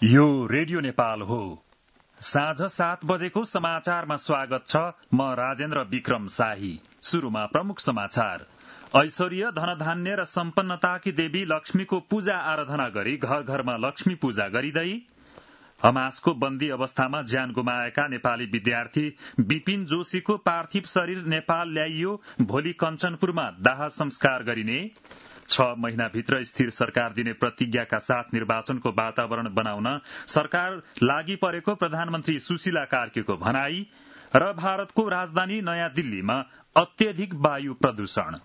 यो रेडियो नेपाल हो। साँझ 7 बजेको समाचारमा स्वागत छ। म राजेन्द्र विक्रम शाही। सुरुमा प्रमुख समाचार। ऐश्वर्य, धनधान्य र सम्पन्नताकी देवी लक्ष्मीको पूजा आराधना गरी घर घरमा लक्ष्मी पूजा गरिँदै हमासको बन्दी अवस्थामा ज्यान गुमाएका नेपाली विद्यार्थी विपिन जोशीको पार्थिव शरीर नेपाल ल्याइयो। भोलि कञ्चनपुरमा दाह संस्कार गरिने। 6 महिनाभित्र स्थिर सरकार दिने प्रतिज्ञाका साथ निर्वाचनको वातावरण बनाउन सरकार लागि परेको प्रधानमन्त्री सुशीला कार्कीको भनाई र भारतको राजधानी नयाँ दिल्लीमा अत्यधिक वायु प्रदूषण।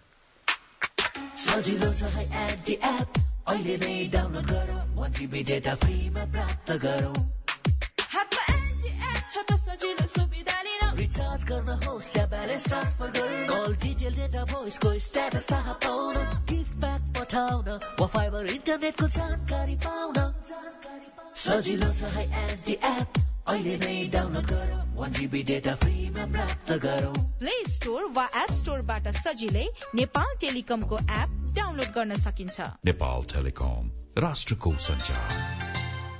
सजिलो छ है एन्टी एप, अहिले नै डाउनलोड गरौ, 1 GB डेटा फ्रीमा प्राप्त गरौ। हातमा एन्टी एप छ त सजिलो सुविधा लिन, रिचार्ज गर्न होस् या ब्यालेन्स ट्रान्सफर गर्न, कल डिटेल डेटा भोइसको स्ट्याटस थाहा पाउन, गिफ्ट प्याक पठाउन वा फाइबर इन्टरनेटको जानकारी पाउन। सजिलो छ है एन्टी एप, अहिले नै डाउनलोड गरौ, 1 GB डेटा फ्रीमा प्राप्त गरौ। प्ले स्टोर वा एप स्टोरबाट सजिलै नेपाल टेलिकमको एप डाउनलोड गर्न सकिन्छ। नेपाल टेलिकम, राष्ट्रको सञ्चार।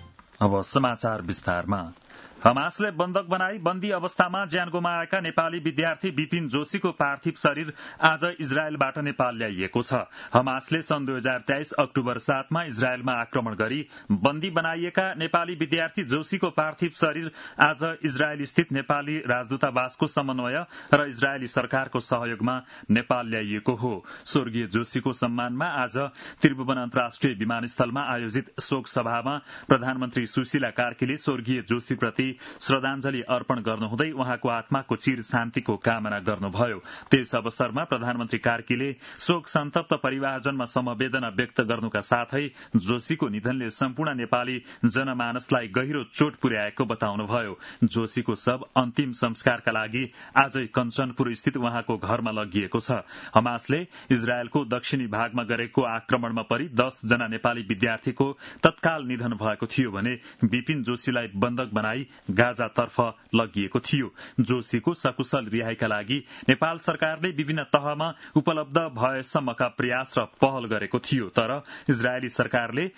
अब समाचार विस्तारमा। हमासले बन्दक बनाई बन्दी अवस्थामा ज्यान गुमाएका नेपाली विद्यार्थी विपिन जोशीको पार्थिव शरीर आज इजरायलबाट नेपाल ल्याइएको छ। हमासले सन् 2023 अक्टोबर 7 मा इजरायलमा आक्रमण गरी बन्दी बनाइएका नेपाली विद्यार्थी जोशीको पार्थिव शरीर आज इजरायल स्थित नेपाली राजदूतावासको समन्वय र इजरायली सरकारको सहयोगमा नेपाल ल्याइएको हो। स्वर्गीय जोशीको सम्मानमा आज त्रिभुवन अन्तर्राष्ट्रिय विमानस्थलमा आयोजित शोक सभामा प्रधानमन्त्री सुशीला कार्कीले स्वर्गीय जोशीप्रति श्रद्धाञ्जली अर्पण गर्नुहुँदै उहाँको आत्माको चिर शान्तिको कामना गर्नुभयो। त्यस अवसरमा प्रधानमन्त्री कार्कीले शोक सन्तप्त परिवारजनमा समवेदना व्यक्त गर्नुका साथै जोशीको निधनले सम्पूर्ण नेपाली जनमानसलाई गहिरो चोट पुर्याएको बताउनुभयो। जोशीको शव अन्तिम संस्कारका लागि आजै कञ्चनपुर स्थित उहाँको घरमा लगिएको छ। हमासले इजरायलको दक्षिणी भागमा गरेको आक्रमणमा परि 10 जना नेपाली विद्यार्थीको तत्काल निधन भएको थियो भने विपिन जोशीलाई बन्दक बनाई गाजातर्फ लगिएको थियो। जोशीको सकुशल रिहाईका लागि नेपाल सरकारले विभिन्न तहमा उपलब्ध भएसम्मका प्रयास र पहल गरेको थियो, तर इजरायली सरकारले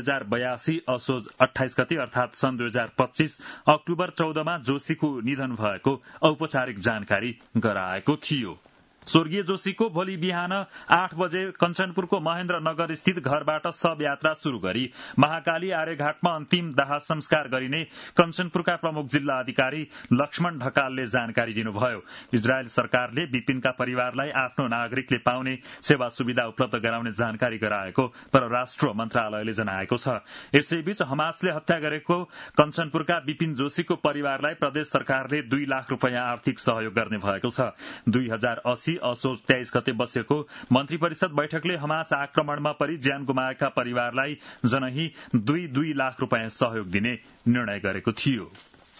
2082 असोज 28 गते अर्थात सन् 2025 अक्टोबर 14 मा जोशीको निधन भएको औपचारिक जानकारी गराएको थियो। स्वर्गीय जोशीको भोलि बिहान 8 बजे कञ्चनपुरको महेन्द्र नगर स्थित घरबाट शव यात्रा शुरू गरी महाकाली आर्यघाटमा अन्तिम दाह संस्कार गरिने कञ्चनपुरका प्रमुख जिल्ला अधिकारी लक्ष्मण ढकालले जानकारी दिनुभयो। इजरायल सरकारले विपिनका परिवारलाई आफ्नो नागरिकले पाउने सेवा सुविधा उपलब्ध गराउने जानकारी गराएको परराष्ट्र मन्त्रालयले जनाएको छ। यसैबीच हमासले हत्या गरेको कञ्चनपुरका विपिन जोशीको परिवारलाई प्रदेश सरकारले 2 लाख रुपियाँ आर्थिक सहयोग गर्ने भएको छ। 2080 असोज 23 गते बसेको मन्त्री परिषद बैठकले हमास आक्रमणमा परि ज्यान गुमाएका परिवारलाई जनही 2 लाख रुपियाँ सहयोग दिने निर्णय गरेको थियो।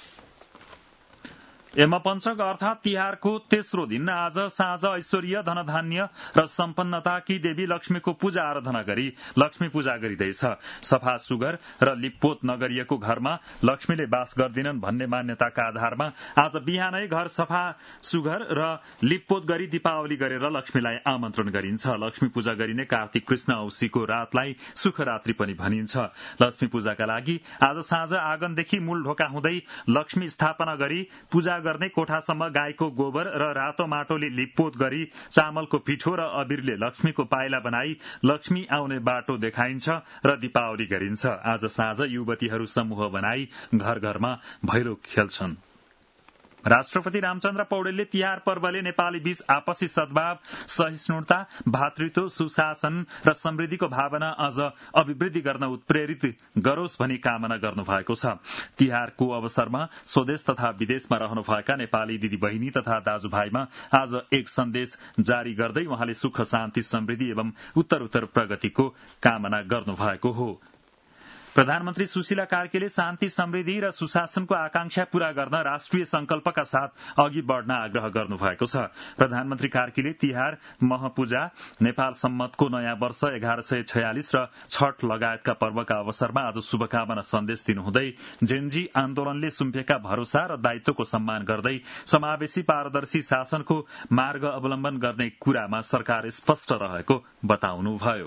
यमपञ्चक अर्थात तिहारको तेस्रो दिन आज साँझ ऐश्वर्य, धनधान्य र सम्पन्नताकी देवी लक्ष्मीको पूजा आराधना गरी लक्ष्मी पूजा गरिँदैछ। सफा सुगर र लिप्पोत नगरिएको घरमा लक्ष्मीले वास गर्दिनन् भन्ने मान्यताका आधारमा आज बिहानै घर सफा सुगर र लिप्पोत गरी दीपावली गरेर लक्ष्मीलाई आमन्त्रण गरिन्छ। लक्ष्मी पूजा गरिने कार्तिक कृष्ण औँसीको रातलाई सुखरात्रि पनि भनिन्छ। लक्ष्मी पूजाका लागि आज साँझ आँगनदेखि मूल ढोका हुँदै लक्ष्मी स्थापना गरी पूजा गर्ने कोठासम्म गाईको गोबर र रातो माटोले लिप्पोत गरी चामलको पिठो र अबिरले लक्ष्मीको पाइला बनाई लक्ष्मी आउने बाटो देखाइन्छ र दीपावली गरिन्छ। आज साँझ युवतीहरू समूह बनाई घर घरमा भैलो खेल्छन्। राष्ट्रपति रामचन्द्र पौडेलले तिहार पर्वले नेपाली बीच आपसी सद्भाव, सहिष्णुता, भातृत्व, सुशासन र समृद्धिको भावना अझ अभिवृद्धि गर्न उत्प्रेरित गरोस् भनी कामना गर्नुभएको छ। तिहारको अवसरमा स्वदेश तथा विदेशमा रहनुभएका नेपाली दिदी बहिनी तथा दाजुभाइमा आज एक सन्देश जारी गर्दै उहाँले सुख, शान्ति, समृद्धि एवं उत्तरोत्तर प्रगतिको कामना गर्नुभएको हो। प्रधानमन्त्री सुशीला कार्कीले शान्ति, समृद्धि र सुशासनको आकांक्षा पूरा गर्न राष्ट्रिय संकल्पका साथ अघि बढ़न आग्रह गर्नुभएको छ। प्रधानमन्त्री कार्कीले तिहार, महपूजा, नेपाल सम्मतको नयाँ वर्ष 1146 र छठ लगायतका पर्वका अवसरमा आज शुभकामना सन्देश दिनुहुँदै जेनजी आन्दोलनले सुम्पेका भरोसा र दायित्वको सम्मान गर्दै समावेशी पारदर्शी शासनको मार्ग अवलम्बन गर्ने कुरामा सरकार स्पष्ट रहेको बताउनुभयो।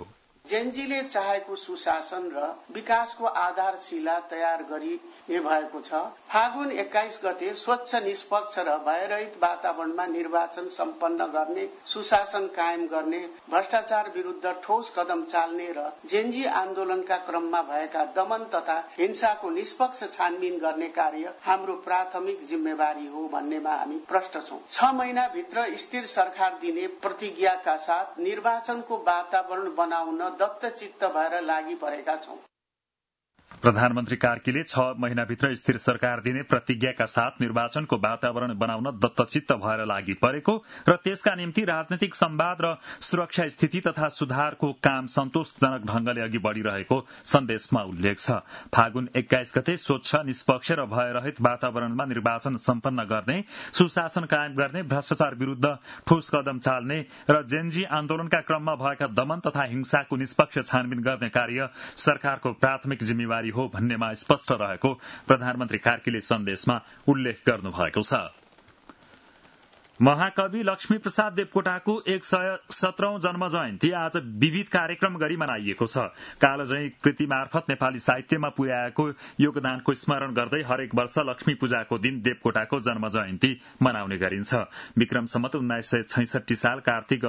जेनजीले चाहेको सुशासन र विकासको आधारशिला तयार गरिने भएको छ। फागुन 21 गते स्वच्छ, निष्पक्ष र भयरहित वातावरणमा निर्वाचन सम्पन्न गर्ने, सुशासन कायम गर्ने, भ्रष्टाचार विरुद्ध ठोस कदम चाल्ने र जेनजी आन्दोलनका क्रममा भएका दमन तथा हिंसाको निष्पक्ष छानबिन गर्ने कार्य हाम्रो प्राथमिक जिम्मेवारी हो भन्नेमा हामी प्रष्ट छौं। 6 महिनाभित्र स्थिर सरकार दिने प्रतिज्ञाका साथ निर्वाचनको वातावरण बनाउन दत्तचित्त भएर लागि परेका छौं। प्रधानमन्त्री कार्कीले 6 महिनाभित्र स्थिर सरकार दिने प्रतिज्ञाका साथ निर्वाचनको वातावरण बनाउन दत्तचित्त भएर लागि परेको र त्यसका निम्ति राजनैतिक संवाद र सुरक्षा स्थिति तथा सुधारको काम सन्तोषजनक ढंगले अघि बढ़िरहेको सन्देशमा उल्लेख छ। फागुन 21 गते स्वच्छ, निष्पक्ष र भयरहित वातावरणमा निर्वाचन सम्पन्न गर्ने, सुशासन कायम गर्ने, भ्रष्टाचार विरुद्ध ठोस कदम चाल्ने र जेनजी आन्दोलनका क्रममा भएका दमन तथा हिंसाको निष्पक्ष छानबिन गर्ने कार्य सरकारको प्राथमिक जिम्मेवारी हो भन्नेमा स्पष्ट रहेको प्रधानमन्त्री कार्कीले सन्देशमा उल्लेख गर्नुभएको छ। महाकवि लक्ष्मीप्रसाद देवकोटाको 117औं जन्म जयन्ती आज विविध कार्यक्रम गरी मनाइएको छ। कालजयी कृति मार्फत नेपाली साहित्यमा पुर्याएको योगदानको स्मरण गर्दै हरेक वर्ष लक्ष्मी पूजाको दिन देवकोटाको जन्म जयन्ती मनाउने गरिन्छ। विक्रम सम्वत 1966 साल कार्तिक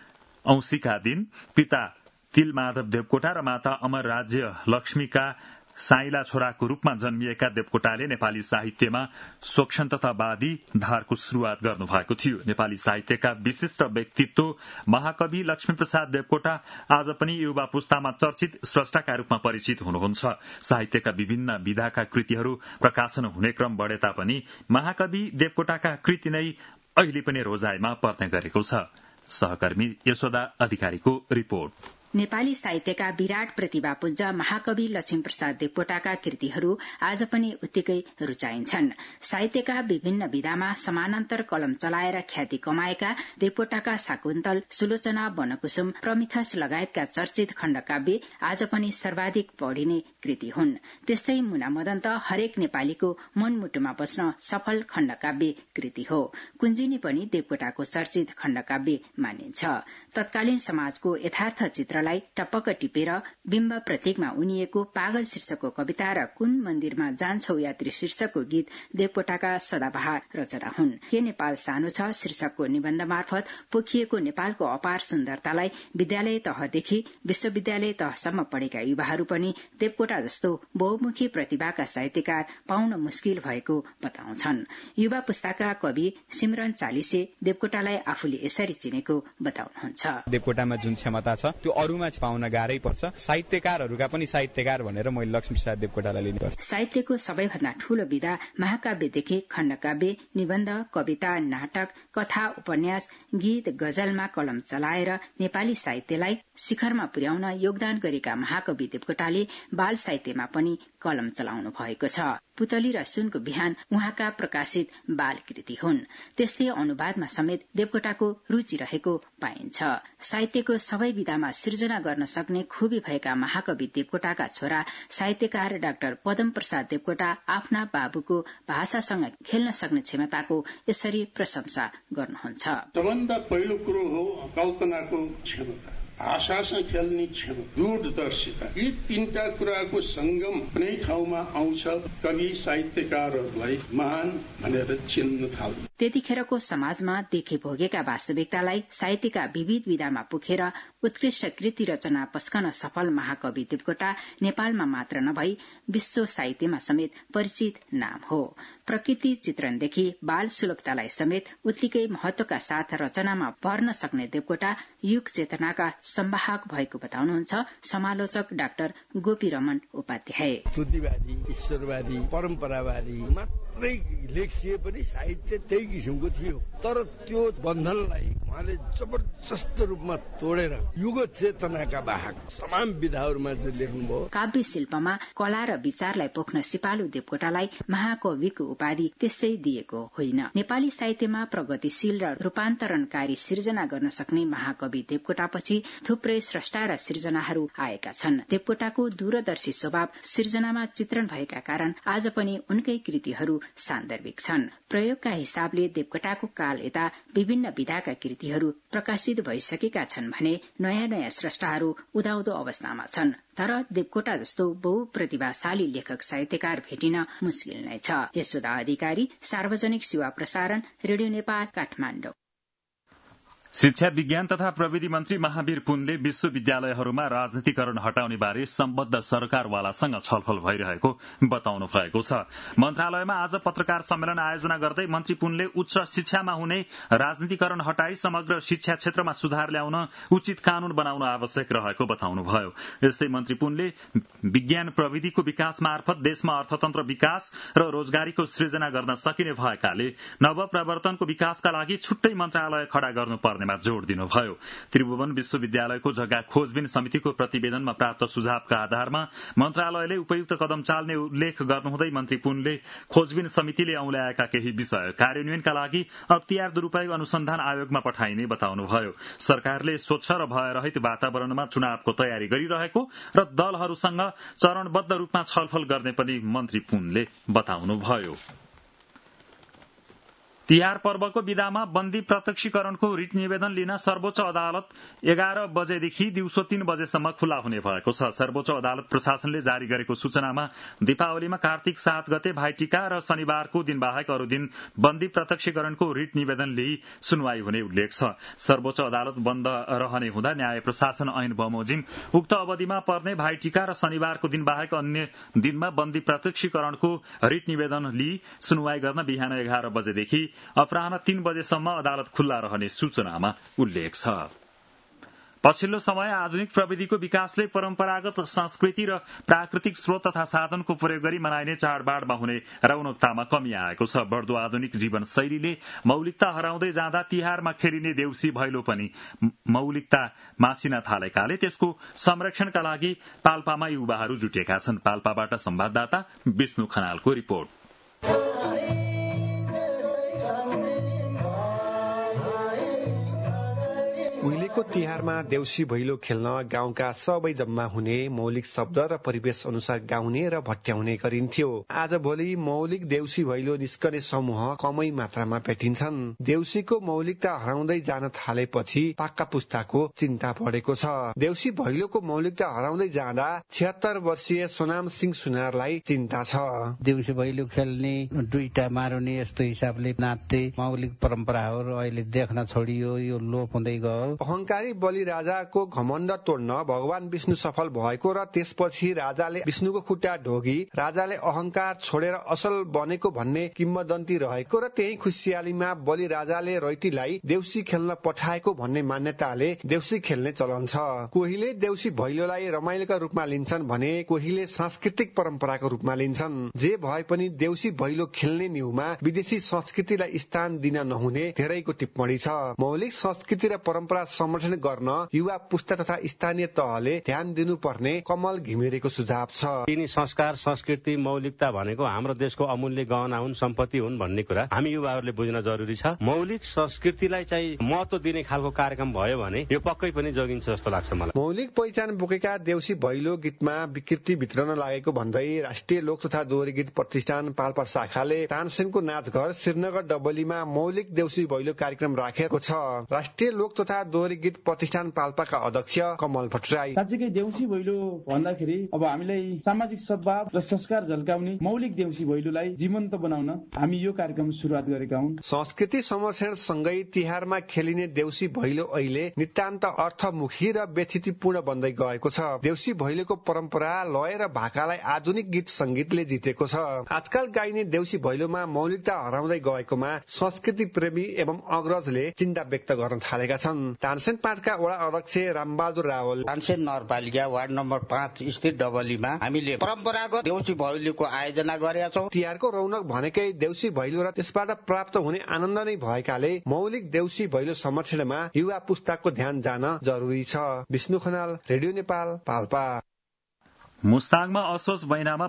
औंसीका दिन पिता तिलमाधव देवकोटा र माता अमर राज्य लक्ष्मीका साइला छोराको रूपमा जन्मिएका देवकोटाले नेपाली साहित्यमा स्वतन्त्रतावादी धारको शुरूआत गर्नुभएको थियो। नेपाली साहित्यका विशिष्ट व्यक्तित्व महाकवि लक्ष्मीप्रसाद देवकोटा आज पनि युवा पुस्तामा चर्चित स्रष्टाका रूपमा परिचित हुनुहुन्छ। साहित्यका विभिन्न विधाका कृतिहरू प्रकाशन हुने क्रम बढे तापनि महाकवि देवकोटाका कृति नै अहिले पनि रोजाइमा पर्ने गरेको छ। सहकर्मी यशोदा अधिकारीको रिपोर्ट। नेपाली साहित्यका विराट प्रतिभापुञ्ज महाकवि लक्ष्मीप्रसाद देवकोटाका कृतिहरू आज पनि उत्तिकै रुचाइन्छन्। साहित्यका विभिन्न विधामा समानान्तर कलम चलाएर ख्याति कमाएका देवकोटाका शाकुन्तल, सुलोचना, वनकुसुम, प्रमिथस लगायतका चर्चित खण्डकाव्य आज पनि सर्वाधिक पढिने कृति हुन्। त्यस्तै मुना मदन त हरेक नेपालीको मनमुटुमा बस्न सफल खण्डकाव्य कृति हो। कुञ्जिनी पनि देवकोटाको चर्चित खण्डकाव्य मानिन्छ। तत्कालीन समाजको यथार्थ चित्र टपक्क टिपेर बिम्ब प्रतीकमा उनिएको पागल शीर्षकको कविता र कुन मन्दिरमा जान्छौ यात्री शीर्षकको गीत देवकोटाका सदाबहार रचना हुन्। के नेपाल सानो छ शीर्षकको निबन्ध मार्फत पोखिएको नेपालको अपार सुन्दरतालाई विद्यालय तहदेखि विश्वविद्यालय तहसम्म पढेका युवाहरू पनि देवकोटा जस्तो बहुमुखी प्रतिभाका साहित्यकार पाउन मुस्किल भएको बताउँछन्। युवा पुस्ताका कवि सिमरन चालिसे देवकोटालाई आफूले यसरी चिनेको बताउनुहुन्छ। देवकोटामा जुन क्षमता छ त्यो अरूमा पाउन गाह्रै पर्छ। साहित्यकारहरूका पनि साहित्यकार भनेर मैले लक्ष्मीप्रसाद देवकोटालाई लिनुपर्छ। साहित्यको सबैभन्दा ठूलो विधा महाकाव्यदेखि खण्डकाव्य, निबन्ध, कविता, नाटक, कथा, उपन्यास, गीत, गजलमा कलम चलाएर नेपाली साहित्यलाई शिखरमा पुर्याउन योगदान गरेका महाकवि देवकोटाले बाल साहित्यमा पनि कलम चलाउनु भएको छ। पुतली र सुनको बिहान उहाँका प्रकाशित बाल कृति हुन्। त्यस्तै अनुवादमा समेत देवकोटाको रुचि रहेको पाइन्छ। साहित्यको सबै विधामा सृजना गर्न सक्ने खुबी भएका महाकवि देवकोटाका छोरा साहित्यकार डाक्टर पदम प्रसाद देवकोटा आफ्ना बाबुको भाषासँग खेल्न सक्ने क्षमताको यसरी प्रशंसा गर्नुहुन्छ। सबभन्दा पहिलो कुरो हो कल्पनाको क्षमता, भाषासँग खेल्ने क्षमता, दूरदर्शिता। यी तीनटा कुराको संगम कुनै ठाउँमा आउँछ कवि साहित्यकारहरूलाई महान भनेर चिन्न थाल्छ। त्यतिखेरको समाजमा देखे भोगेका वास्तविकतालाई साहित्यका विविध विधामा पुखेर उत्कृष्ट कृति रचना पस्कन सफल महाकवि देवकोटा नेपालमा मात्र नभई विश्व साहित्यमा समेत परिचित नाम हो। प्रकृति चित्रणदेखि बाल सुलभतालाई समेत उत्तिकै महत्वका साथ रचनामा भर्न सक्ने देवकोटा युग चेतनाका संवाहक भएको बताउनुहुन्छ समालोचक डाक्टर गोपी रमन उपाध्याय। स्तुतिवादी, ईश्वरवादी, परम्परावादी मात्रै लेखिए पनि साहित्य त्यही किसिमको थियो, तर त्यो बन्धनलाई उहाँले जबरजस्त रूपमा तोडेर युग चेतनाका वाहक तमाम विधाहरूमा चाहिँ लेख्नुभयो। काव्य शिल्पमा कला र विचारलाई पोख्न सिपालु देवकोटालाई महाकविको उपाधि त्यसै दिएको होइन। नेपाली साहित्यमा प्रगतिशील र रूपान्तरणकारी सिर्जना गर्न सक्ने महाकवि देवकोटापछि थुप्रै स्रष्टा र सिर्जनाहरू आएका छन्। देवकोटाको दूरदर्शी स्वभाव सिर्जनामा चित्रण भएका कारण आज पनि उनकै कृतिहरू सान्दर्भिक छन्। प्रयोगका हिसाबले देवकोटाको काल यता विभिन्न विधाका कृति कृतिहरू प्रकाशित भइसकेका छन् भने नयाँ नयाँ स्रष्टाहरू उदाउँदो अवस्थामा छन्। तर देवकोटा जस्तो बहुप्रतिभाशाली लेखक साहित्यकार भेटिन मुस्किल नै छ। यशोदा अधिकारी, सार्वजनिक सेवा प्रसारण, रेडियो नेपाल, काठमाडौँ। शिक्षा विज्ञान तथा प्रविधि मन्त्री महावीर पुनले विश्वविद्यालयहरूमा राजनीतिकरण हटाउने बारे सम्बद्ध सरकारवालासँग छलफल भइरहेको बताउनु भएको छ। मन्त्रालयमा आज पत्रकार सम्मेलन आयोजना गर्दै मन्त्री पुनले उच्च शिक्षामा हुने राजनीतिकरण हटाई समग्र शिक्षा क्षेत्रमा सुधार ल्याउन उचित कानून बनाउन आवश्यक रहेको बताउनुभयो। यस्तै मन्त्री पुनले विज्ञान प्रविधिको विकास मार्फत देशमा अर्थतन्त्र विकास र रोजगारीको सृजना गर्न सकिने भएकाले नवप्रवर्तनको विकासका लागि छुट्टै मन्त्रालय खडा गर्नुपर्ने जोड़ दिनुभयो। त्रिभुवन विश्वविद्यालयको जग्गा खोजबिन समितिको प्रतिवेदनमा प्राप्त सुझावका आधारमा मन्त्रालयले उपयुक्त कदम चाल्ने उल्लेख गर्नुहुँदै मन्त्री पुनले खोजबिन समितिले औल्याएका केही विषय कार्यान्वयनका लागि अख्तियार दुरूपयोग अनुसन्धान आयोगमा पठाइने बताउनुभयो। सरकारले स्वच्छ र भयरहित वातावरणमा चुनावको तयारी गरिरहेको र दलहरूसँग चरणबद्ध रूपमा छलफल गर्ने पनि मन्त्री पुनले बताउनुभयो। तिहार पर्वको विदामा बन्दी प्रत्यक्षीकरणको रिट निवेदन लिन सर्वोच्च अदालत 11 बजेदेखि दिउँसो 3 बजेसम्म खुल्ला हुने भएको छ। सर्वोच्च अदालत प्रशासनले जारी गरेको सूचनामा दीपावलीमा कार्तिक 7 गते भाइटिका र शनिबारको दिन बाहेक अरू दिन बन्दी प्रत्यक्षीकरणको रिट निवेदन लिई सुनवाई हुने उल्लेख छ। सर्वोच्च अदालत बन्द रहने हुँदा न्याय प्रशासन ऐन बमोजिम उक्त अवधिमा पर्ने भाइटिका र शनिबारको दिन बाहेक अन्य दिनमा बन्दी प्रत्यक्षीकरणको रिट निवेदन लिई सुनवाई गर्न बिहान 11 बजेदेखि अपराह्न 3 बजेसम्म अदालत खुल्ला रहने सूचनामा उल्लेख छ। पछिल्लो समय आधुनिक प्रविधिको विकासले परम्परागत संस्कृति र प्राकृतिक स्रोत तथा साधनको प्रयोग गरी मनाइने चाडबाडमा हुने रौनकतामा कमी आएको छ। बढ्दो आधुनिक जीवनशैलीले मौलिकता हराउँदै जाँदा तिहारमा खेलिने देउसी भैलो पनि मौलिकता मासिन थालेकाले त्यसको संरक्षणका लागि पाल्पामा युवाहरू जुटेका छन्। पाल्पाबाट संवाददाता विष्णु खनालको रिपोर्ट। उहिलेको तिहारमा देउसी भैलो खेल्न गाउँका सबै जम्मा हुने, मौलिक शब्द र परिवेश अनुसार गाउने र भट्याउने गरिन्थ्यो। आजभोलि मौलिक देउसी भैलो निस्कने समूह कमै मात्रामा भेटिन्छन्। देउसीको मौलिकता हराउँदै जान थालेपछि पाक्का पुस्ताको चिन्ता बढेको छ। देउसी भैलोको मौलिकता हराउँदै जाँदा 76 वर्षीय सोनाम सिंह सुनारलाई चिन्ता छ। देउसी भैलो खेल्ने, दुईटा मारुने यस्तो हिसाबले नाच्दै मौलिक परम्पराहरू अहिले देख्न छोडियो, यो लोप हुँदै गयो। अहंकारी बलि राजाको घमण्ड तोड्न भगवान विष्णु सफल भएको र त्यसपछि राजाले विष्णुको खुट्टा ढोगी राजाले अहंकार छोडेर असल बनेको भन्ने किम्वदन्ती रहेको र त्यही खुसियालीमा बलि राजाले रैतीलाई देउसी खेल्न पठाएको भन्ने मान्यताले देउसी खेल्ने चलन छ। कोहीले देउसी भैलोलाई रमाइलोका रूपमा लिन्छन् भने कोहीले सांस्कृतिक परम्पराको रूपमा लिन्छन्। जे भए पनि देउसी भैलो खेल्ने न्युमा विदेशी संस्कृतिलाई स्थान दिन नहुने धेरैको टिप्पणी छ। मौलिक संस्कृति र परम्परा संरक्षण गर्न युवा पुस्ता तथा स्थानीय तहले ध्यान दिनुपर्ने कमल घिमिरेको सुझाव छ। यिनी संस्कार, संस्कृति, मौलिकता भनेको हाम्रो देशको अमूल्य गहना हुन्, सम्पत्ति हुन् भन्ने कुरा हामी युवाहरूले बुझ्न जरुरी छ। मौलिक संस्कृतिलाई चाहिँ महत्व दिने खालको कार्यक्रम भयो भने यो पक्कै पनि जोगिन्छ जस्तो लाग्छ मलाई। मौलिक पहिचान बोकेका देउसी भैलो गीतमा विकृति भित्रन लागेको भन्दै राष्ट्रिय लोक तथा दोहोरी गीत प्रतिष्ठान पाल्पा शाखाले तानसेनको नाचघर श्रीनगर डबलीमा मौलिक देउसी भैलो कार्यक्रम राखेको छ। राष्ट्रिय लोक तथा दोहोरी गीत प्रतिष्ठान पाल्पाका अध्यक्ष कमल भट्टराई साँच्चै देउसी भैलो भन्दाखेरि अब हामीलाई सामाजिक सद्भाव र संस्कार झल्काउने मौलिक देउसी भैलोलाई जीवन्त बनाउन हामी यो कार्यक्रम सुरुवात गरेका हौं। संस्कृति संरक्षण सँगै तिहारमा खेलिने देउसी भैलो अहिले नितान्त अर्थमुखी र व्यथितिपूर्ण बन्दै गएको छ। देउसी भैलोको परम्परा, लय र भाकालाई आधुनिक गीत संगीतले जितेको छ। आजकल गाइने देउसी भैलोमा मौलिकता हराउँदै गएकोमा संस्कृति प्रेमी एवं अग्रजले चिन्ता व्यक्त गर्न थालेका छन्। तानसेन 5 का वडा अध्यक्ष रामबहादुर रावल तानसेन नगरपालिका वार्ड नम्बर 5 स्थित डबलीमा हामीले परम्परागत देउसी भैलोको आयोजना गरेका छौं। तिहारको रौनक भनेकै देउसी भैलो र त्यसबाट प्राप्त हुने आनन्द नै भएकाले मौलिक देउसी भैलो संरक्षणमा युवा पुस्ताको ध्यान जान जरुरी छ। विष्णु खनाल, रेडियो नेपाल, पाल्पा। मुस्ताङमा असोज महिनामा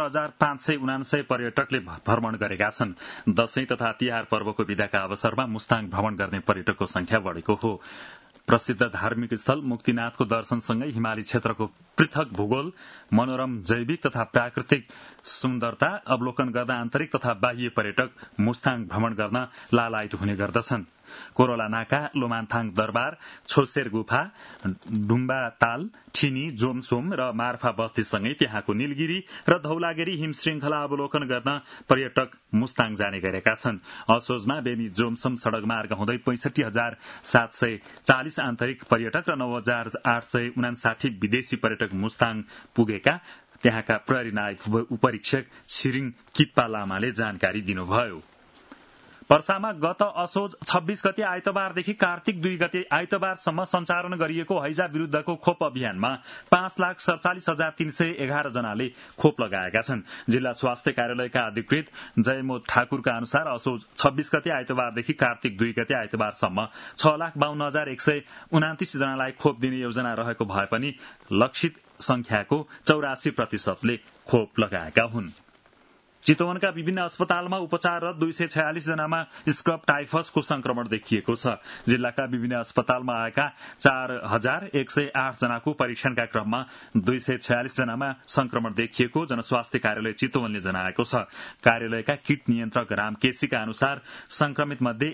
75,579 पर्यटकले भ्रमण गरेका छन्। दशैं तथा तिहार पर्वको विदाका अवसरमा मुस्ताङ भ्रमण गर्ने पर्यटकको संख्या बढेको हो। प्रसिद्ध धार्मिक स्थल मुक्तिनाथको दर्शनसँगै हिमाली क्षेत्रको पृथक भूगोल, मनोरम जैविक तथा प्राकृतिक सुन्दरता अवलोकन गर्दा आन्तरिक तथा बाह्य पर्यटक मुस्ताङ भ्रमण गर्न लालायित हुने गर्दछन्। कोरोला नाका, लोमान्थाङ दरबार, छोसेर गुफा, डुम्बा ताल, ठिनी, जोमसोम र मार्फा बस्तीसँगै त्यहाँको नीलगिरी र धौलागिरी हिम श्रृंखला अवलोकन गर्न पर्यटक मुस्ताङ जाने गरेका छन्। असोजमा बेनी जोमसोम सड़क मार्ग हुँदै 65,740 आन्तरिक पर्यटक र 9,859 विदेशी पर्यटक मुस्ताङ पुगेका त्यहाँका प्रहरी नायब उपरीक्षक छिरिङ किप्पा लामाले जानकारी दिनुभयो। पर्सामा गत असोज 26 गते आइतबारदेखि कार्तिक 2 गते आइतबारसम्म सञ्चालन गरिएको हैजा विरूद्धको खोप अभियानमा 5,47,311 जनाले खोप लगाएका छन्। जिल्ला स्वास्थ्य कार्यालयका अधिकृत जयमोद ठाकुरका अनुसार असोज 26 गते आइतबारदेखि कार्तिक 2 गते आइतबारसम्म 6,52,129 जनालाई खोप दिने योजना रहेको भए पनि लक्षित संख्याको 84% खोप लगाएका हुन्। चितवनका विभिन्न अस्पतालमा उपचाररत 246 जनामा स्क्रब टाइफसको संक्रमण देखिएको छ। जिल्लाका विभिन्न अस्पतालमा आएका 4,108 जनाको परीक्षणका क्रममा 246 जनामा संक्रमण देखिएको जनस्वास्थ्य कार्यालय चितवनले जनाएको छ। कार्यालयका किट नियन्त्रक राम केसीका अनुसार संक्रमित मध्ये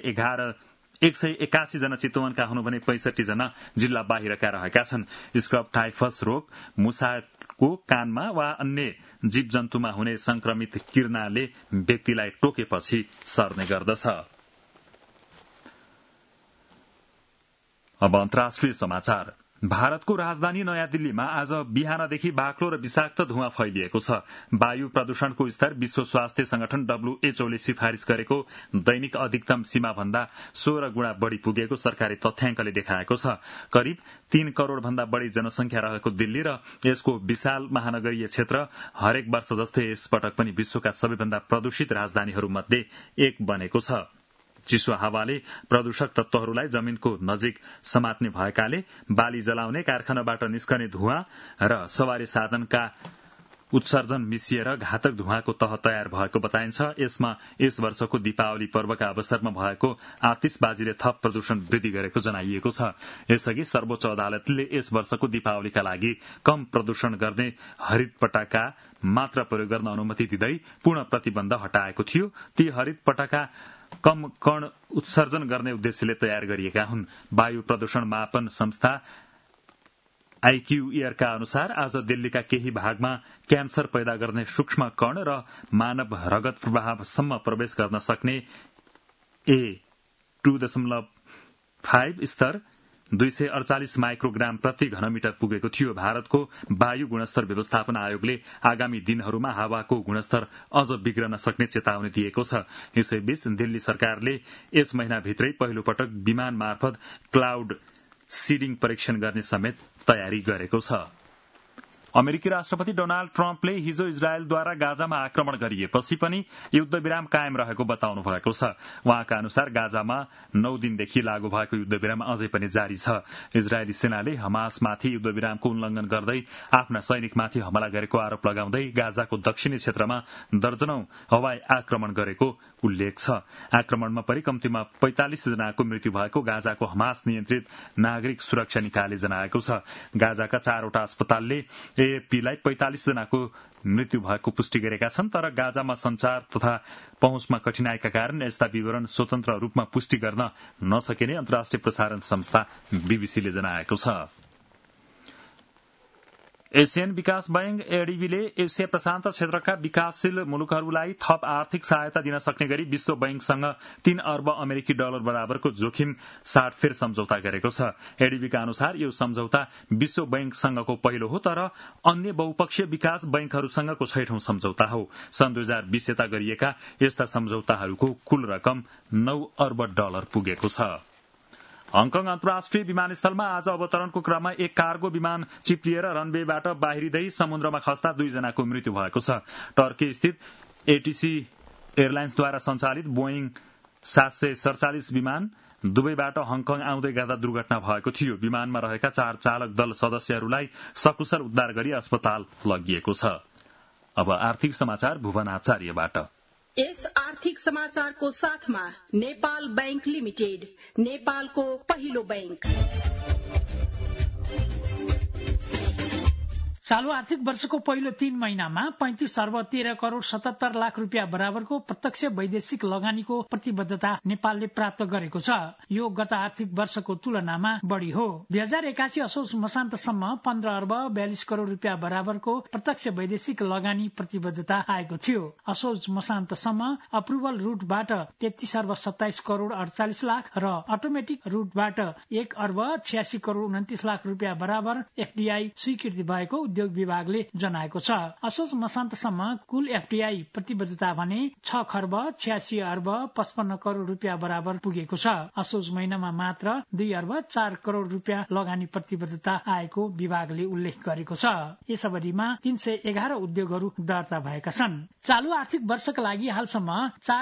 181 जना चितवनका हुनु भने 65 जना जिल्ला बाहिरका रहेका छन्। स्क्रब टाइफस रोग मुसाको कानमा वा अन्य जीव जन्तुमा हुने संक्रमित किर्नाले व्यक्तिलाई टोकेपछि सर्ने गर्दछ। अब अन्तर्राष्ट्रिय समाचार। भारतको राजधानी नयाँ दिल्लीमा आज बिहानदेखि बाक्लो र विषाक्त धुवाँ फैलिएको छ। वायु प्रदूषणको स्तर विश्व स्वास्थ्य संगठन WHO ले सिफारिश गरेको दैनिक अधिकतम सीमा भन्दा 16 गुणा बढ़ी पुगेको सरकारी तथ्याङ्कले देखाएको छ। करिब 3 करोड़ भन्दा बढ़ी जनसंख्या रहेको दिल्ली र यसको विशाल महानगरीय क्षेत्र हरेक वर्ष जस्तै यसपटक पनि विश्वका सबैभन्दा प्रदूषित राजधानीहरूमध्ये एक बनेको छ। चिसो हावाले प्रदूषक तत्वहरूलाई जमिनको नजिक समात्ने भएकाले बाली जलाउने, कारखानाबाट निस्कने धुवाँ र सवारी साधनका उत्सर्जन मिसिएर घातक धुवाँको तह तयार भएको बताइन्छ। यसमा यस वर्षको दीपावली पर्वका अवसरमा भएको आतिशबाजीले थप प्रदूषण वृद्धि गरेको जनाइएको छ। यसअघि सर्वोच्च अदालतले यस वर्षको दीपावलीका लागि कम प्रदूषण गर्ने हरित पटाका मात्र प्रयोग गर्न अनुमति दिँदै पूर्ण प्रतिबन्ध हटाएको थियो। ती हरित पटाका कम कण उत्सर्जन गर्ने उद्देश्यले तयार गरिएका हुन्। वायु प्रदूषण मापन संस्था IQAir का अनुसार आज दिल्लीका केही भागमा क्यान्सर पैदा गर्ने सूक्ष्म कण र मानव रगत प्रवाहसम्म प्रवेश गर्न सक्ने A2.5 स्तर 248 माइक्रोग्राम प्रति घनमिटर पुगेको थियो। भारतको वायु गुणस्तर व्यवस्थापन आयोगले आगामी दिनहरूमा हावाको गुणस्तर अझ बिग्रन सक्ने चेतावनी दिएको छ। यसैबीच दिल्ली सरकारले यस महिनाभित्रै पहिलो पटक विमान मार्फत क्लाउड सीडिङ परीक्षण गर्ने समेत तयारी गरेको छ। अमेरिकी राष्ट्रपति डोनाल्ड ट्रम्पले हिजो इजरायलद्वारा गाजामा आक्रमण गरिएपछि पनि युद्धविराम कायम रहेको बताउनु भएको छ। उहाँका अनुसार गाजामा 9 दिनदेखि लागू भएको युद्धविराम अझै पनि जारी छ। इजरायली सेनाले हमासमाथि युद्धविरामको उल्लंघन गर्दै आफ्ना सैनिकमाथि हमला गरेको आरोप लगाउँदै गाजाको दक्षिणी क्षेत्रमा दर्जनौं हवाई आक्रमण गरेको उल्लेख छ। आक्रमणमा परि कम्तीमा 45 जनाको मृत्यु भएको गाजाको हमास नियन्त्रित नागरिक सुरक्षा निकायले जनाएको छ। गाजाका 4वटा अस्पतालले AFP-लाई 45 जनाको मृत्यु भएको पुष्टि गरेका छन्, तर गाजामा संचार तथा पहुँचमा कठिनाईका कारण यस्ता विवरण स्वतन्त्र रूपमा पुष्टि गर्न नसकिने अन्तर्राष्ट्रिय प्रसारण संस्था BBC-ले जनाएको छ। एसियन विकास बैंक ADB-ले एसिया प्रशान्त क्षेत्रका विकासशील मुलुकहरूलाई थप आर्थिक सहायता दिन सक्ने गरी विश्व बैंकसँग 3 अर्ब अमेरिकी डलर बराबरको जोखिम साटफेर सम्झौता गरेको छ। ADB-का अनुसार यो सम्झौता विश्व बैंकसँगको पहिलो हो, तर अन्य बहुपक्षीय विकास बैंकहरूसँगको 6औं सम्झौता हो। सन् 2020 यता गरिएका यस्ता सम्झौताहरूको कुल रकम 9 अर्ब डलर पुगेको छ। हङकङ अन्तर्राष्ट्रिय विमानस्थलमा आज अवतरणको क्रममा एक कार्गो विमान चिप्लिएर रनवेबाट बाहिरिँदै समुद्रमा खस्दा 2 जनाको मृत्यु भएको छ। टर्की स्थित ATC एयरलाइन्सद्वारा सञ्चालित बोइङ 747 विमान दुबईबाट हङकङ आउँदै गर्दा दुर्घटना भएको थियो। विमानमा रहेका 4 चालक दल सदस्यहरूलाई सकुशल उद्धार गरी अस्पताल लगिएको छ। अब आर्थिक समाचार भुवन आचार्यबाट। यस आर्थिक समाचारको साथमा नेपाल बैंक लिमिटेड, नेपालको पहिलो बैंक। चालू आर्थिक वर्षको पहिलो 3 महिनामा 35 अर्ब 13 करोड़ 77 लाख रुपियाँ बराबरको प्रत्यक्ष वैदेशिक लगानीको प्रतिबद्धता नेपालले प्राप्त गरेको छ। यो गत आर्थिक वर्षको तुलनामा बढ़ी हो। 2081 असोज मसान्तसम्म 15 अर्ब 42 करोड़ रुपियाँ बराबरको प्रत्यक्ष वैदेशिक लगानी प्रतिबद्धता आएको थियो। असोज मसान्तसम्म अप्रुभल रूटबाट 33 अर्ब 27 करोड़ 48 लाख र अटोमेटिक रूटबाट 1 अर्ब 86 करोड़ 29 लाख रुपियाँ बराबर एफडीआई स्वीकृति भएको उद्योग विभागले जनाएको छ। असोज मसान्तसम्म कुल एफडीआई प्रतिबद्धता भने 6 खर्ब 86 अर्ब 55 करोड़ रुपियाँ बराबर पुगेको छ। असोज महिनामा मात्र 2 अर्ब 4 करोड़ रुपियाँ लगानी प्रतिबद्धता आएको विभागले उल्लेख गरेको छ। यस अवधिमा 311 उद्योगहरू दर्ता भएका छन्। चालू आर्थिक वर्षका लागि हालसम्म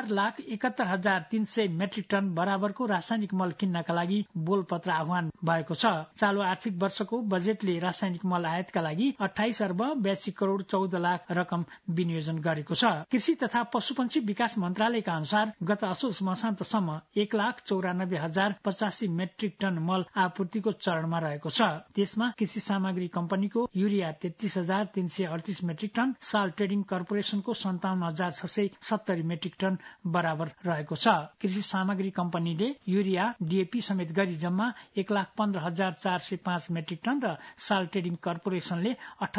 4,71,300 मेट्रिक टन बराबरको रासायनिक मल किन्नका लागि बोलपत्र आह्वान भएको छ। चालू आर्थिक वर्षको बजेटले रासायनिक मल आयातका लागि 28 अर्ब 82 करोड़ 14 लाख रकम विनियोजन गरेको छ। कृषि तथा पशुपन्छी विकास मन्त्रालयका अनुसार गत असोज मसान्तसम्म 1,94,085 मेट्रिक टन मल आपूर्तिको चरणमा रहेको छ। त्यसमा कृषि सामग्री कम्पनीको urea 33,338 metric ton, salt trading कर्पोरेशनको 57,670 मेट्रिक टन बराबर रहेको छ। कृषि सामग्री कम्पनीले युरिया डीएपी समेत गरी जम्मा 1,15,405 मेट्रिक टन र साल ट्रेडिङ कर्पोरेशनले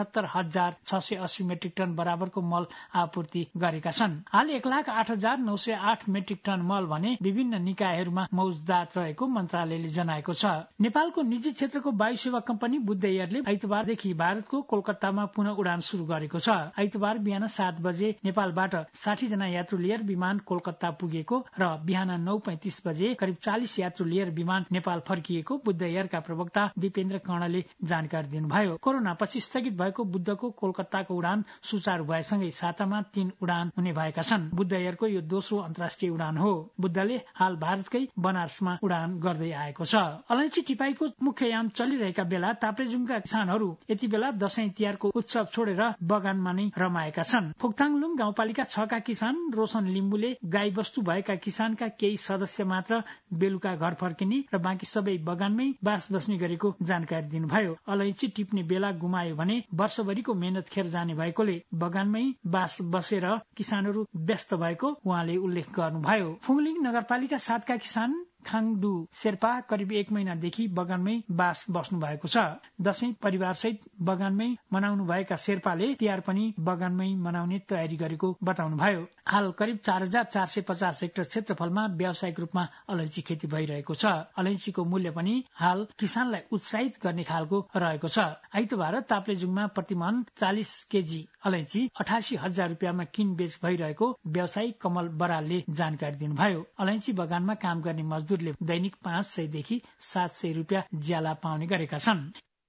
78,680 मेट्रिक टन बराबरको मल आपूर्ति गरेका छन्। हाल 1,08,908 मेट्रिक टन मल भने विभिन्न निकायहरूमा मौजदात रहेको मन्त्रालयले जनाएको छ। नेपालको निजी क्षेत्रको वायु सेवा कम्पनी बुद्ध एयरले आइतबारदेखि भारतको कोलकातामा पुनः उडान शुरू गरेको छ। आइतबार बिहान 7 बजे नेपालबाट 60 जना यात्रु लिएर विमान कोलकाता पुगेको र बिहान 9:35 बजे करिब 40 यात्रु लिएर विमान नेपाल फर्किएको बुद्ध एयरका प्रवक्ता दीपेन्द्र कर्णले जानकारी दिनुभयो। कोरोना पछि स्थगित भएको बुद्धको कोलकाताको उडान सुचारू भएसँगै सातामा 3 उडान हुने भएका छन्। बुद्ध एयरको यो दोस्रो अन्तर्राष्ट्रिय उडान हो। बुद्धले हाल भारतकै बनारसमा उडान गर्दै आएको छ। अलैँची टिपाईको मुख्य याम चलिरहेका बेला ताप्लेजुङका किसानहरू यति बेला दशैं तिहारको उत्सव छोडेर बगानमा नै रमाएका छन्। फोक्ताङलुङ गाउँपालिका 6 का किसान रोशन लिम्बुले गाई वस्तु भएका किसानका केही सदस्य मात्र बेलुका घर फर्किने र बाँकी सबै बगानमै बास बस्ने गरेको जानकारी दिनुभयो। अलैँची टिप्ने बेला गुमायो भने वर्षभरिको मेहनत खेर जाने भएकोले बगानमै बास बसेर किसानहरू व्यस्त भएको उहाँले उल्लेख गर्नुभयो। फुङलिङ नगरपालिका 7 का किसान खाङडु शेर्पा करिब 1 महिनादेखि बगानमै बास बस्नु भएको छ। दशैं परिवारसहित बगानमै मनाउनु भएका शेर्पाले तिहार पनि बगानमै मनाउने तयारी गरेको बताउनुभयो। हाल करिब 4,450 हेक्टर क्षेत्रफलमा व्यावसायिक रूपमा अलैँची खेती भइरहेको छ। अलैँचीको मूल्य पनि हाल किसानलाई उत्साहित गर्ने खालको रहेको छ। आइतबार ताप्लेजुङमा प्रतिमन 40 केजी अलैँची 88,000 रुपियाँमा किनबेच भइरहेको व्यवसायी कमल बरालले जानकारी दिनुभयो। अलैँची बगानमा काम गर्ने मजदुरले दैनिक 500 देखि 700 रुपियाँ ज्याला पाउने गरेका छन्।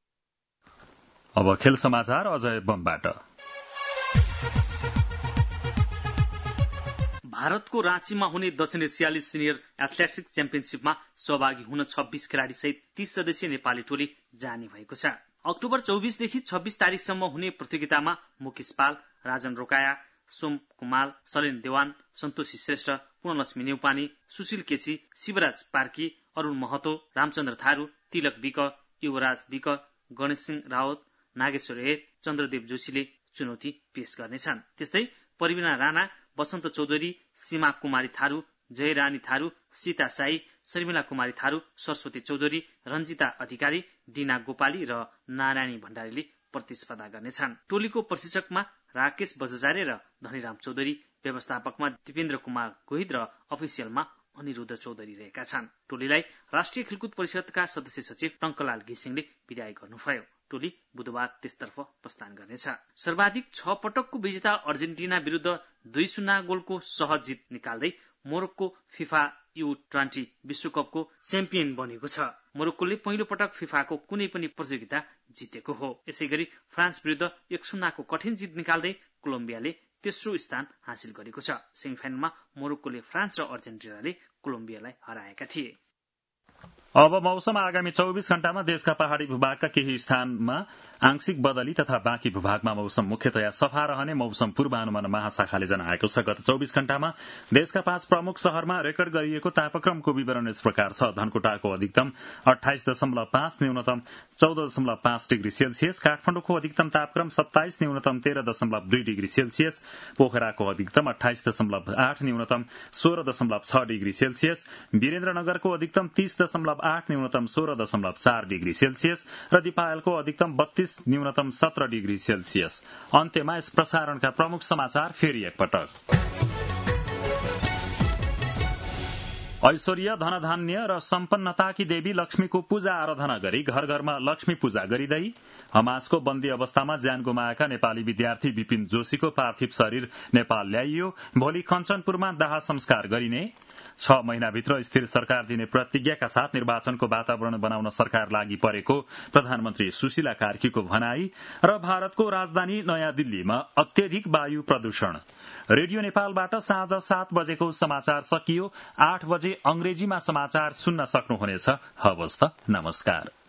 अब खेल समाचार अजय बमबाट। भारतको राँचीमा हुने दक्षिण एसियाली सिनियर एथलेटिक्स च्याम्पियनशीपमा सहभागी हुन 26 खेलाड़ी सहित 30 सदस्यीय नेपाली टोली जाने भएको छ। अक्टोबर 24 देखि 26 तारिकसम्म हुने प्रतियोगितामा मुकेश पाल, राजन रोकाया, सोम कुमाल, सलिन देवान, सन्तोषी श्रेष्ठ, पूर्णलक्ष्मी नेउपानी, सुशील केसी, शिवराज पार्की, अरूण महतो, रामचन्द्र थारू, तिलक विक, युवराज विक, गणेश सिंह रावत, नागेश्वर हेर, चन्द्रदेव जोशीले चुनौती पेश गर्नेछन्। त्यस्तै परिवीणा राणा, वसन्त चौधरी, सीमा कुमारी थारू, जयरानी थारू, सीता साई, शर्मिला कुमारी थारू, सरस्वती चौधरी, रञ्जिता अधिकारी, डिना गोपाली र नारायणी भण्डारीले प्रतिस्पर्धा गर्नेछन्। टोलीको प्रशिक्षकमा राकेश बजारे र धनीराम चौधरी, व्यवस्थापकमा दिपेन्द्र कुमार गोहित र अफिसियलमा अनिरुद्ध चौधरी रहेका छन्। टोलीलाई राष्ट्रिय खेलकुद परिषदका सदस्य सचिव टंकलाल घिसिङले विदाई गर्नुभयो। टोली बुधबार त्यसतर्फ प्रस्थान गर्नेछ। सर्वाधिक 6 पटकको विजेता अर्जेन्टिना विरुद्ध 2-0 गोलको सहज जित निकाल्दै मोरक्को फिफा U20 विश्वकपको च्याम्पियन बनेको छ। मोरक्कोले पहिलो पटक फिफाको कुनै पनि प्रतियोगिता जितेको हो। यसैगरी फ्रान्स विरुद्ध 1-0 को कठिन जित निकाल्दै कोलम्बियाले तेस्रो स्थान हासिल गरेको छ। सेमिफाइनलमा मोरक्कोले फ्रान्स र अर्जेन्टिनाले कोलम्बियालाई हराएका थिए। अब मौसम आगामी 24 घण्टामा देशका पहाड़ी भूभागका केही स्थानमा आंशिक बदली तथा बाँकी भूभागमा मौसम मुख्यतया सफा रहने मौसम पूर्वानुमान महाशाखाले जनाएको छ। गत 24 घण्टामा देशका 5 प्रमुख शहरमा रेकर्ड गरिएको तापक्रमको विवरण यस प्रकार छ। धनकुटाको अधिकतम 28.5, न्यूनतम 14.5 डिग्री सेल्सियस, काठमाडौँको अधिकतम तापक्रम 27, न्यूनतम 13.2 डिग्री सेल्सियस, पोखराको अधिकतम 28.8, न्यूनतम 16.6 डिग्री सेल्सियस, वीरेन्द्रनगरको अधिकतम 30.8, न्यूनतम 16.4 डिग्री सेल्सियस र दिपायलको अधिकतम 32, न्यूनतम 17 डिग्री सेल्सियस। अन्त्यमा यस प्रसारणका प्रमुख समाचार फेरि एकपटक। ऐश्वर्य, धनधान्य र सम्पन्नताकी देवी लक्ष्मीको पूजा आराधना गरी घर घरमा लक्ष्मी पूजा गरिँदै हमासको बन्दी अवस्थामा ज्यान गुमाएका नेपाली विद्यार्थी विपिन जोशीको पार्थिव शरीर नेपाल ल्याइयो। भोलि कञ्चनपुरमा दाह संस्कार गरिने। 6 महिनाभित्र स्थिर सरकार दिने प्रतिज्ञाका साथ निर्वाचनको वातावरण बनाउन सरकार लागि परेको प्रधानमन्त्री सुशीला कार्कीको भनाई र भारतको राजधानी नयाँ दिल्लीमा अत्यधिक वायु प्रदूषण। रेडियो नेपालबाट साँझ 7 बजेको समाचार सकियो। 8 बजे अंग्रेजीमा समाचार सुन्न सक्नुहुनेछ। हवस् त, नमस्कार।